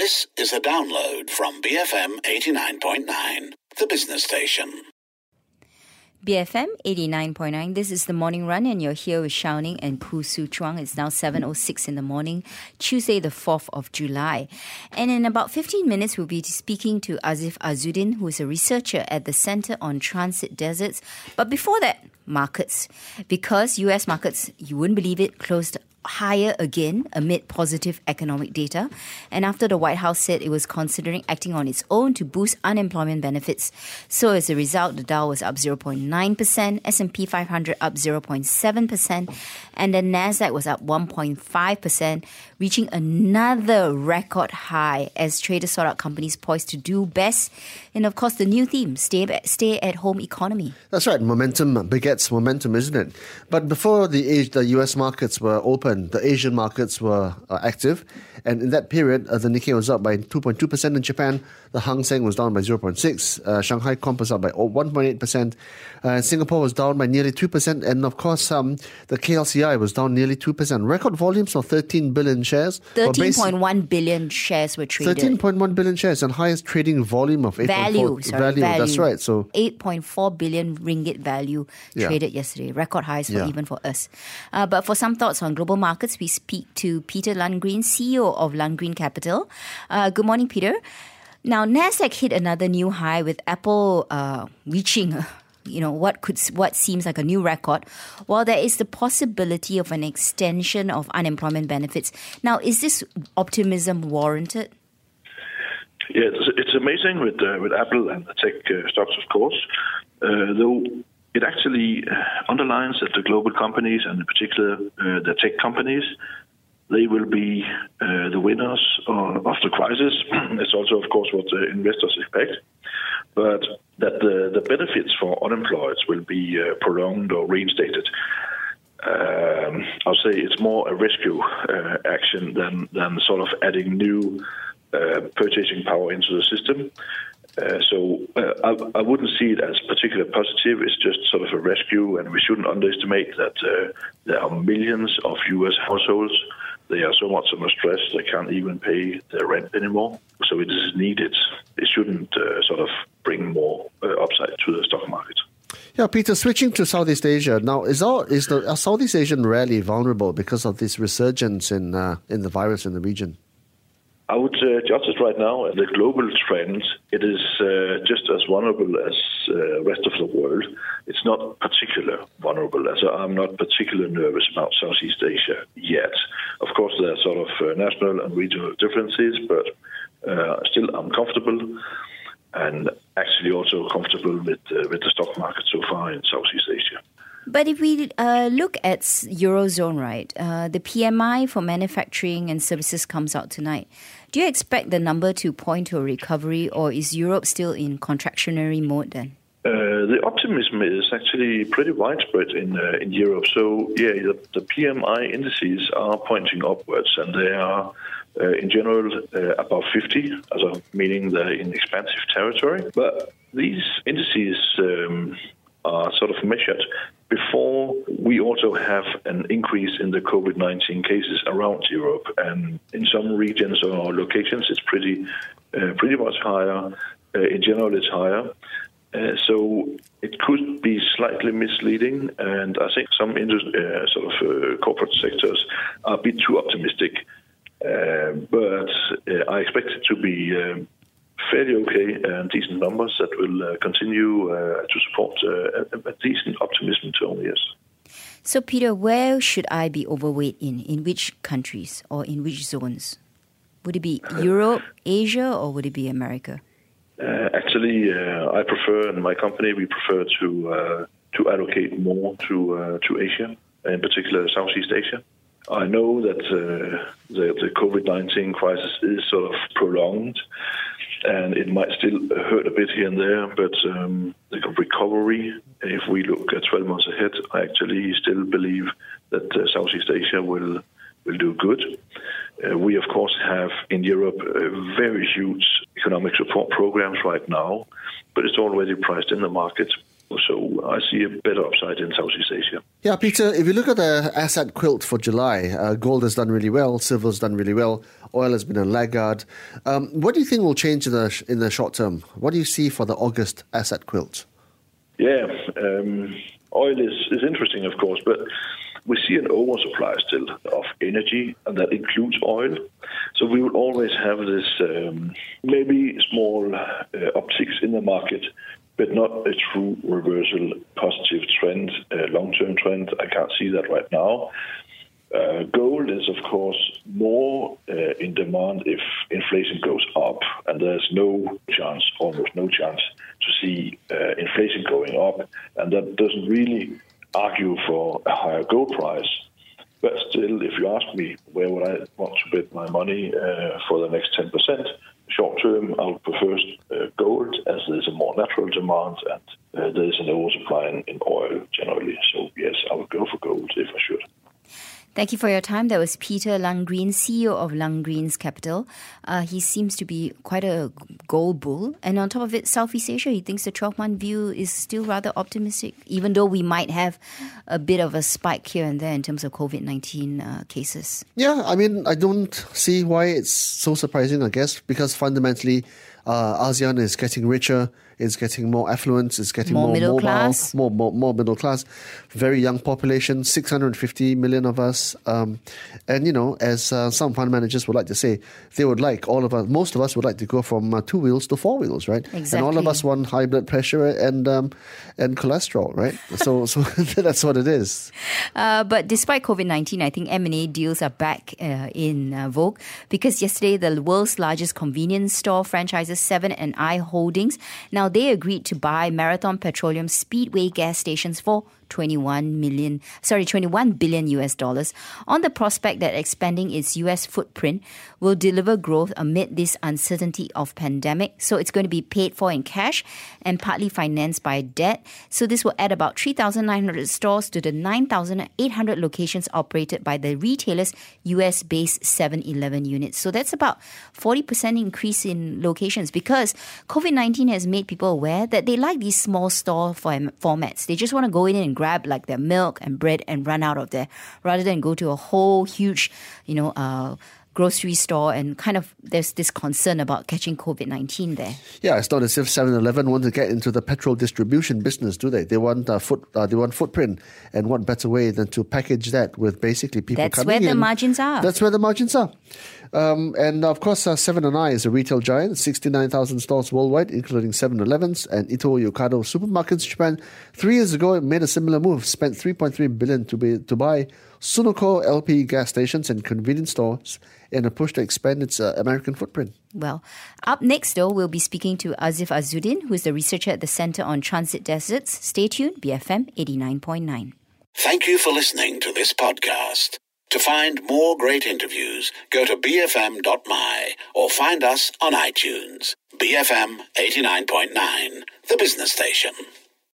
This is a download from BFM 89.9, the business station. BFM 89.9, this is the Morning Run and you're here with Shao-Ning and Poo Su Chuang. It's now 7:06 in the morning, Tuesday the 4th of July. And in about 15 minutes, we'll be speaking to Azif Azuddin, who is a researcher at the Center on Transit Deserts. But before that, markets. Because US markets, you wouldn't believe it, closed higher again amid positive economic data. And after the White House said it was considering acting on its own to boost unemployment benefits. So as a result, the Dow was up 0.9%, S&P 500 up 0.7%, and the Nasdaq was up 1.5%, reaching another record high as traders sought out companies poised to do best. And of course, the new theme, stay at home economy. That's right. Momentum begets momentum, isn't it? But before the US markets were open, the Asian markets were active. And in that period, the Nikkei was up by 2.2% in Japan. The Hang Seng was down by 0.6%. Shanghai Comp was up by 1.8%. Singapore was down by nearly 2%. And of course, the KLCI was down nearly 2%. Record volumes for 13 billion shares. 13.1 billion shares were traded. 13.1 billion shares and highest trading volume of 8.4 value. That's right. So 8.4 billion ringgit value traded yesterday. Record highs even for us. But for some thoughts on global markets, we speak to Peter Lundgren, CEO of Lundgren Capital. Good morning, Peter. Now, Nasdaq hit another new high with Apple reaching what seems like a new record, while there is the possibility of an extension of unemployment benefits. Now, is this optimism warranted? Yeah, it's amazing with Apple and the tech stocks, of course, though it actually underlines that the global companies, and in particular the tech companies, they will be the winners of the crisis. It's also, of course, what the investors expect. But that the benefits for unemployed will be prolonged or reinstated. I'll say it's more a rescue action than sort of adding new purchasing power into the system. So I wouldn't see it as particularly positive. It's just sort of a rescue, and we shouldn't underestimate that there are millions of U.S. households. They are so much under stress they can't even pay their rent anymore. So it is needed. It shouldn't sort of bring more upside to the stock market. Yeah, Peter, switching to Southeast Asia. Now, is the Southeast Asian rally vulnerable because of this resurgence in the virus in the region? I would judge it right now as a global trend. It is just as vulnerable as the rest of the world. It's not particularly vulnerable, as I'm not particularly nervous about Southeast Asia yet. Of course, there are sort of national and regional differences, but still I'm comfortable, and actually also comfortable with the stock market so far in Southeast Asia. But if we look at Eurozone, right, the PMI for manufacturing and services comes out tonight. Do you expect the number to point to a recovery, or is Europe still in contractionary mode then? The optimism is actually pretty widespread in Europe. So, the PMI indices are pointing upwards, and they are, in general, above 50, meaning they're in expansive territory. But these indices are sort of measured before we also have an increase in the COVID-19 cases around Europe. And in some regions or locations, it's pretty much higher. In general, it's higher. So it could be slightly misleading. And I think some corporate sectors are a bit too optimistic. But I expect it to be fairly okay and decent numbers that will continue to support a decent optimism tone, yes. So, Peter, where should I be overweight in which countries or in which zones? Would it be Europe, Asia, or would it be America? Actually, I prefer, in my company, we prefer to allocate more to Asia, in particular Southeast Asia. I know that the COVID-19 crisis is sort of prolonged, and it might still hurt a bit here and there, but the recovery, if we look at 12 months ahead, I actually still believe that Southeast Asia will do good. We, of course, have in Europe very huge economic support programs right now, but it's already priced in the market. So I see a better upside in Southeast Asia. Yeah, Peter, if you look at the asset quilt for July, gold has done really well, silver has done really well, oil has been a laggard. What do you think will change in the short term? What do you see for the August asset quilt? Yeah, oil is interesting, of course, but we see an oversupply still of energy, and that includes oil. So we will always have this maybe small upticks in the market, but not a true reversal positive trend, long-term trend. I can't see that right now. Gold is, of course, more in demand if inflation goes up, and there's almost no chance to see inflation going up, and that doesn't really argue for a higher gold price. But still, if you ask me where would I want to bet my money for the next 10%, short term, I would prefer gold, as there's a more natural demand and there's an oversupply in oil generally. So yes, I would go for gold if I should. Thank you for your time. That was Peter Lundgren, CEO of Lundgren's Capital. He seems to be quite a gold bull. And on top of it, Southeast Asia, he thinks the 12-month view is still rather optimistic, even though we might have a bit of a spike here and there in terms of COVID-19 cases. Yeah, I mean, I don't see why it's so surprising, I guess, because fundamentally ASEAN is getting richer, it's getting more affluent, it's getting more middle mobile, class. more middle class, very young population, 650 million of us. And, as some fund managers would like to say, they would like most of us would like to go from 2 wheels to 4 wheels, right? Exactly. And all of us want high blood pressure and cholesterol, right? So that's what it is. But despite COVID-19, I think M&A deals are back in vogue, because yesterday the world's largest convenience store franchises, 7&I Holdings, now they agreed to buy Marathon Petroleum Speedway gas stations for $21 billion US dollars on the prospect that expanding its US footprint will deliver growth amid this uncertainty of pandemic. So it's going to be paid for in cash and partly financed by debt. So this will add about 3,900 stores to the 9,800 locations operated by the retailer's US-based 7-Eleven units. So that's about 40% increase in locations, because COVID-19 has made people aware that they like these small store formats. They just want to go in and grab like their milk and bread and run out of there, rather than go to a whole huge, grocery store, and kind of there's this concern about catching COVID-19 there. Yeah, it's not as if 7-Eleven want to get into the petrol distribution business, do they? They want footprint, and what better way than to package that with basically people That's coming in. where the margins are. That's where the margins are. And of course, 7&I is a retail giant, 69,000 stores worldwide, including 7-Elevens and Ito-Yokado supermarkets. Japan, 3 years ago, it made a similar move, spent $3.3 billion to buy Sunoco LP gas stations and convenience stores in a push to expand its American footprint. Well, up next, though, we'll be speaking to Azif Azuddin, who is the researcher at the Center on Transit Deserts. Stay tuned, BFM 89.9. Thank you for listening to this podcast. To find more great interviews, go to bfm.my or find us on iTunes. BFM 89.9, the business station.